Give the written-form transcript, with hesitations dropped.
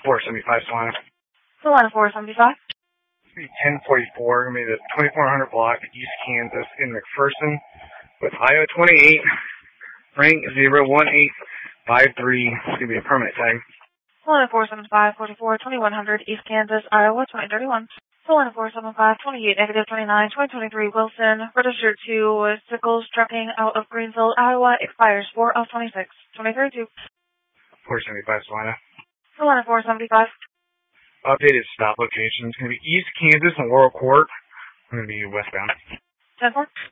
475 Solana. Solana 475. 1044, going to be the 2400 block, East Kansas in McPherson with Iowa 28, rank 01853. It's going to be a permanent tag. Solana 475, 44, 2100, East Kansas, Iowa 2031. Solana 475, 28, negative 29, 2023, Wilson, registered to Sickles Trucking out of Greenville, Iowa, expires 4 of 26, 2032. 475 Solana. Solana 475. Updated stop location is going to be East Kansas and Laurel Court. Going to be westbound. 10-4.